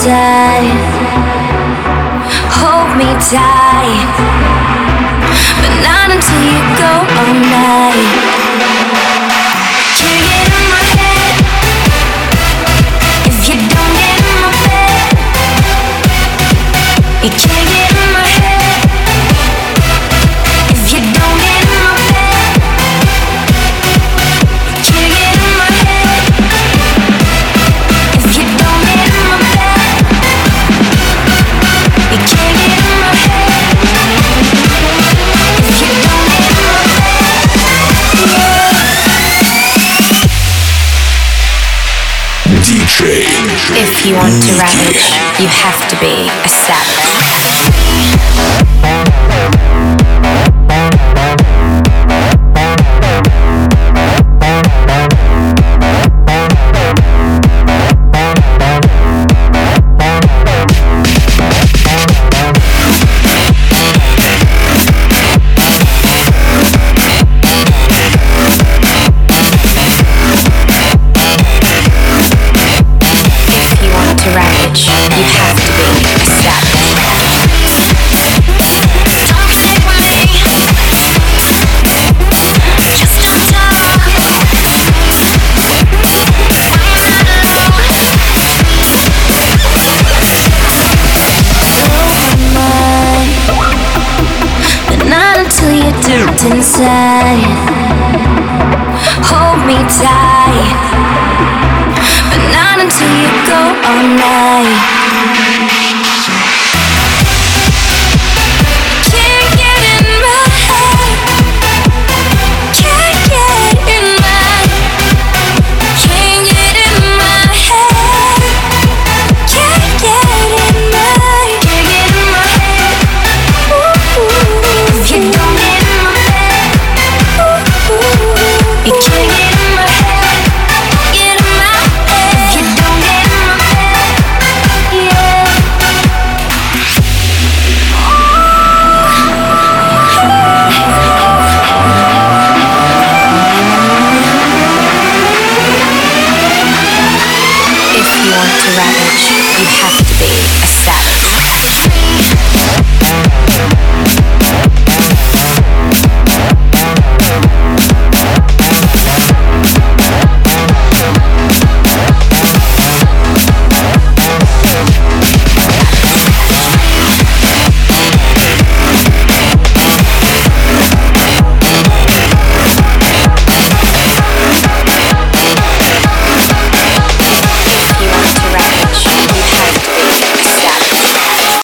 inside. Hold me tight, but not until you go all night. Can't get in my head if you don't get in my bed. You can't get in my head if you don't get in my bed. Can't get in my head if you don't get in my bed. You can't get in my head if you don't get in my bed. DJ. If you want to ravage, you have to be a savage. You have to be a savage. Don't stick with me. Just don't talk. But not until you're dipped inside. Hold me tight, but not until you go all night. Can't get in my head. Can't get in my. Can't get in my head. Can't get in my. Can't get in my head. Ooh, if you don't get in my bed. Ooh, you can't get in my head.